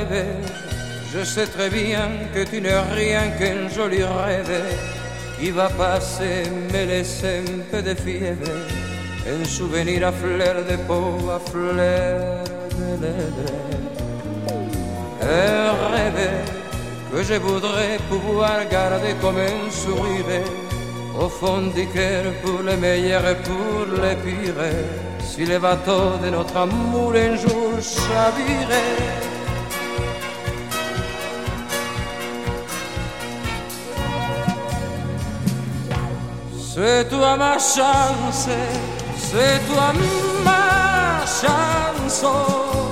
rêve, je sais très bien que tu n'es rien qu'un joli rêve qui va passer, me laisser un peu de fièvre, un souvenir à fleur de peau, à fleur de lèvres. Un rêve que je voudrais pouvoir garder comme un sourire au fond du cœur pour les meilleurs et pour les pires. Si le bateau de notre amour un jour chavirait, c'est toi ma chance, c'est toi ma chanson,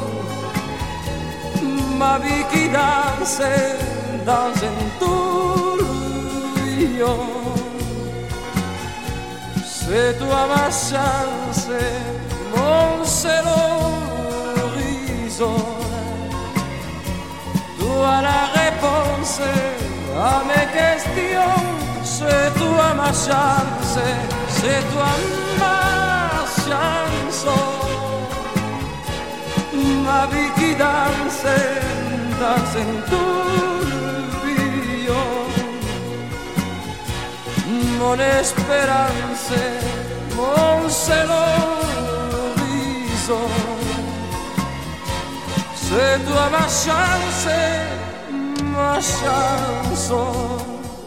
ma vie qui danse dans un tourbillon. C'est toi ma chance, mon seul horizon, toi la réponse à mes questions. C'est toi ma chance, c'est toi ma chanson, ma vie qui danse dans un tourbillon. Mon espérance, mon seul horizon, c'est toi ma chance, ma chanson.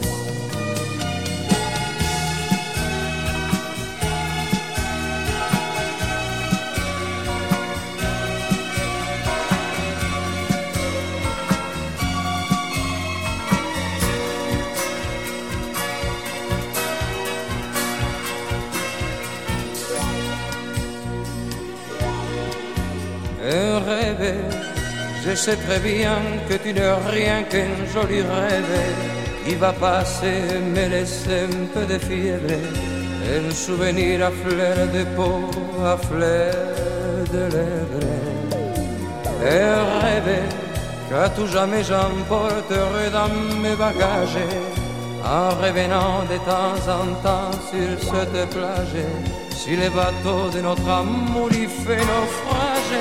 Un rêve, je sais très bien que tu n'es rien qu'un joli rêve qui va passer, me laisser un peu de fièvre, un souvenir à fleur de peau, à fleur de lèvres. Un rêve qu'à tout jamais j'emporterai dans mes bagages, en revenant de temps en temps sur cette plage, si le bateau de notre amour y fait naufrage.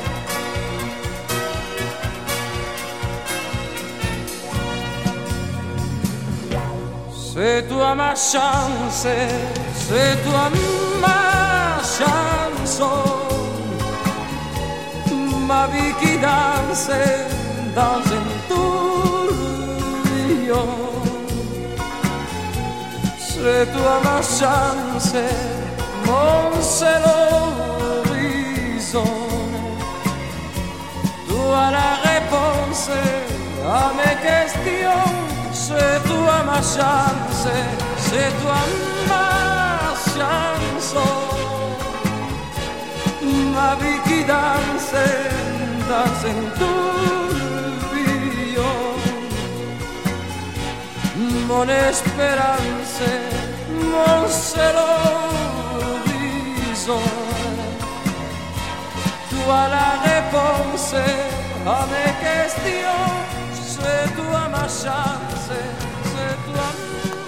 C'est toi ma chance, c'est toi ma chanson, ma vie qui danse dans un tourbillon. C'est toi ma chance, mon seul horizon, toi la réponse à mes questions. C'est toi ma chance, c'est toi ma chanson, ma vie qui danse dans un tourbillon. Mon espérance, mon seul horizon, toi la réponse à mes questions. C'est toi ma chance, c'est toi